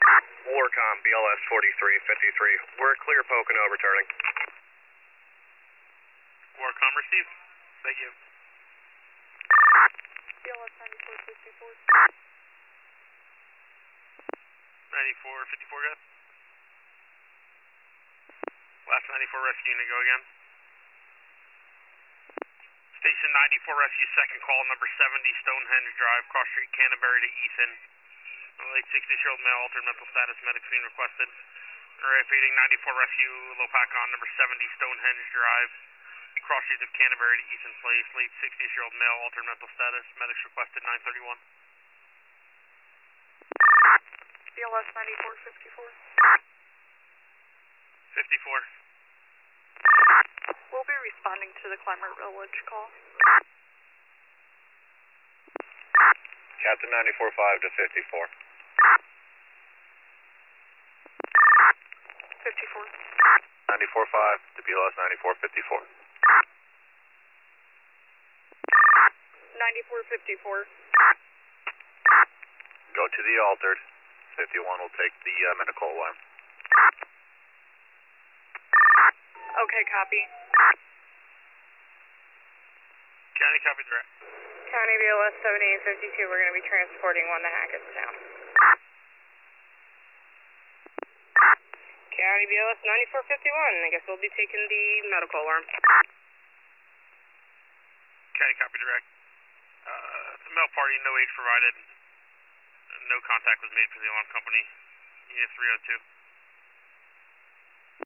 Warcom, BLS 4353. We're clear Pocono returning. Warcom received. Thank you. BLS 9454. 9454, good. Last 94 rescue unit, go again. Station 94 rescue, second call, number 70 Stonehenge Drive, cross street Canterbury to Ethan. Late 60-year-old male, altered mental status, medics being requested. Feeding 94 rescue, low pack on number 70 Stonehenge Drive, cross street of Canterbury to Ethan Place. Late 60-year-old male, altered mental status, medics requested 931. BLS 9454. 54. We'll be responding to the Climber Village call. Captain 94-5 to 54. 54. 94-5 to BLS 9454. 9454. Go to the altered. 51 will take the medical alarm. Okay, copy. County, copy direct. County BLS 7852, we're going to be transporting one to Hackettstown. County BLS 9451, I guess we'll be taking the medical alarm. County, copy direct. Male party, no age provided. No contact was made for the alarm company. Unit 302.